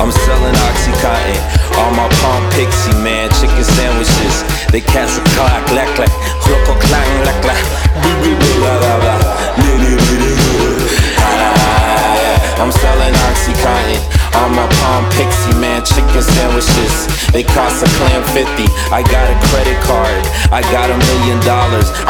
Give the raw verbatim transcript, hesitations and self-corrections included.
I'm selling Oxycontin, all my palm pixie, man. Chicken sandwiches, they catch a clack, clack, clack, loco clang, clack, clack, la la la, litty litty. I'm selling Oxycontin, all my palm pixie, man. Chicken sandwiches, they cost a clam fifty. I got a credit card, I got a million dollars.